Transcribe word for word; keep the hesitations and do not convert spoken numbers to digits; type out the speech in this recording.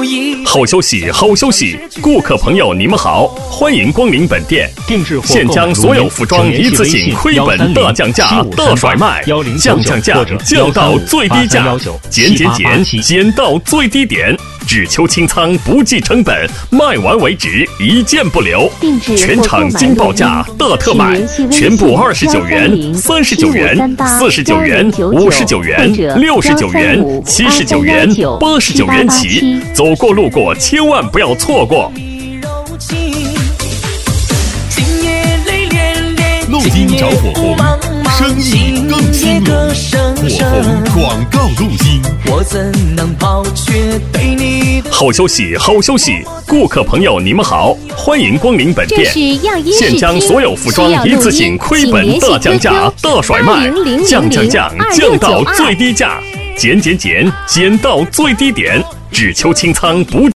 好消息，好消息！顾客朋友，你们好，欢迎光临本店。现将所有服装一次性亏本大降价、大甩卖，降降降，降到最低价，减减减，减到最低点。只求清仓，不计成本，卖完为止，一件不留。全场惊报价，大特卖，全部二十九元、三十九元、四十九元、五十九元、六十九元、七十九元、八十九元起。走过路过，千万不要错过。 录音找火红，生意更兴隆。火红广告录音。 我怎能抛却对你？ 好消息，好消息！顾客朋友，你们好，欢迎光临本店。现将所有服装一次性亏本大降价、大甩卖，降降降，降到最低价，减减减，减到最低点，只求清仓，不